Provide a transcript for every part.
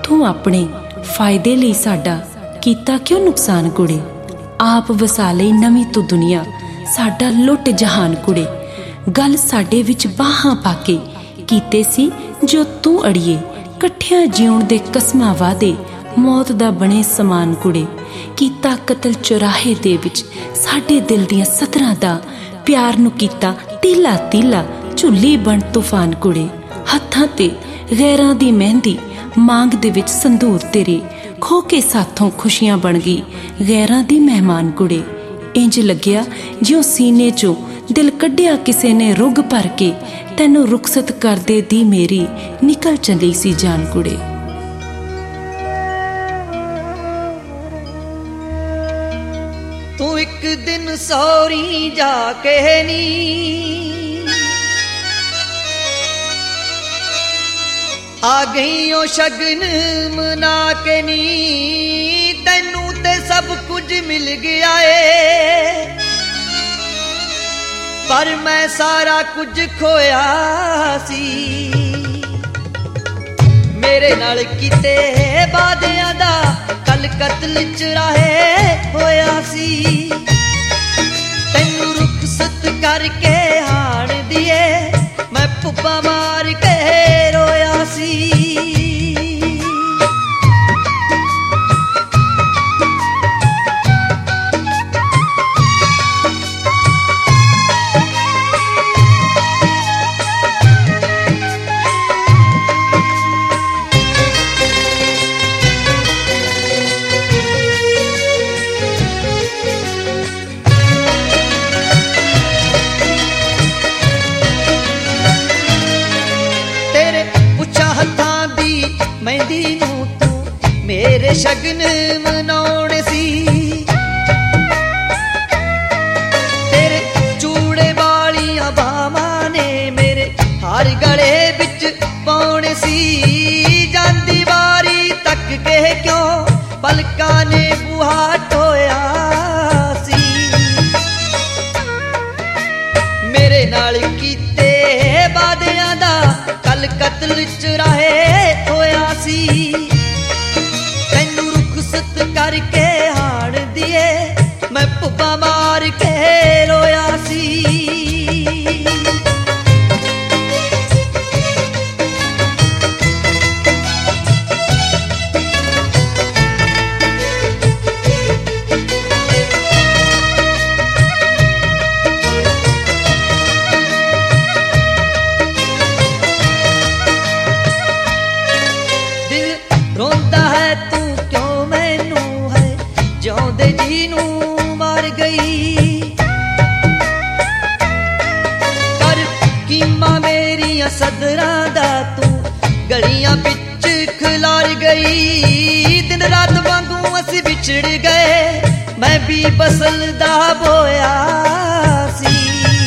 तू अपने फायदे लई साडा कीता क्यों नुकसान कुड़े। आप वसा लई नवीं तू दुनिया साडा लुट जहान कुड़े। गल साडे विच बाहां पाके कीते सी जो तू अड़िए। कट्ठियां जीउण दे कसमां वादे मौत दा बने समान कुड़े। कीता कतल चौराहे दे विच साडे दिल दियां सतरां दा। प्यार नू कीता तीला तीला झुल्ली बन तूफान कुड़े। हत्थां ते गैरां दी मेहंदी मांग दे विच संदूर तेरे। खो के साथों खुशियां बन गई गैरां दी मेहमान कुड़े। इंज लग्या जिउं सीने चों दिल कड्ढिया किसे ने रुग भर के। तैनू रुखसत कर दे दी मेरी निकल चली सी जान कुड़े। तू एक दिन सौरी जाके नी आ गई ओ शगन मना के नी। तैनू ते सब कुछ मिल गया है पर मैं सारा कुछ खोया सी। मेरे नाल कीते वादियां दा कल कतल चराहे होया सी। तैनू रुखसत करके हाण दिए मैं पुप्पा मार के रोया सी। मेहंदी नू तू मेरे शगन मनाउणे सी। तेरे चूड़े वालियां बावां ने मेरे हार गले विच पाउणे सी। जांदी वारी तक के क्यों पलकां ने बूहा टोया सी। मेरे नाल कीते वादियां दा कल कतल चराहे होया सी। तैनू रुखसत करके हाण दिए मैं पुप्पा मार के रोया सी। रोंदा है तू क्यों मैनू है जिउंदे जी नू मार गई। कर कीमा मेरियां सदरां दा तू गलियां बिच खिलार गई। दिन रात वांगू असी बिछड़ गए मैं भी बसल दा बोया सी।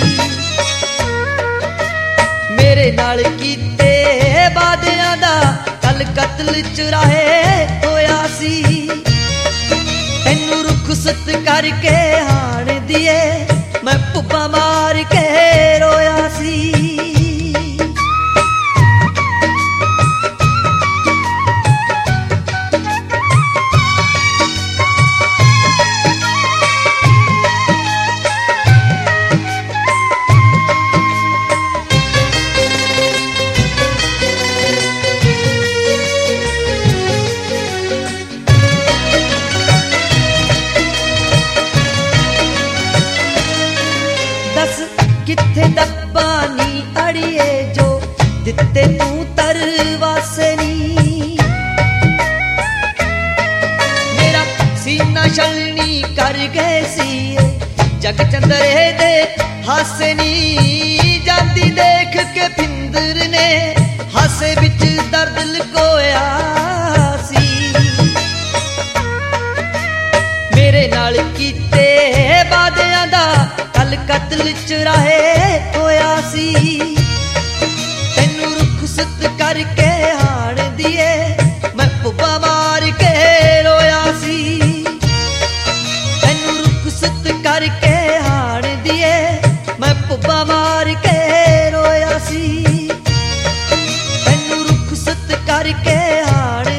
मेरे नाल कीते वादियां दा कल कतल चराहे होया सी। तैनू रुखसत करके हाण दिए मैं पुप्पा मार के रोया सी। किथे दब्बा नी अड़िए जो दिते तू तरवासे नी। मेरा सीना छलनी कर गए सी जग चंदरे दे हासे नी। जांदी देख के फिंदर ने हासे बिच दर्द लुकोया सी। मेरे नाल कीते वादियां दा कल कतल चराहे होया सी। तैनू रुखसत करके हाण दिए मैं पुप्पा मार के रोया सी। तैनू रुखसत करके हाण दिए मैं पुप्पा मार के रोया सी। तैनू रुखसत करके हाण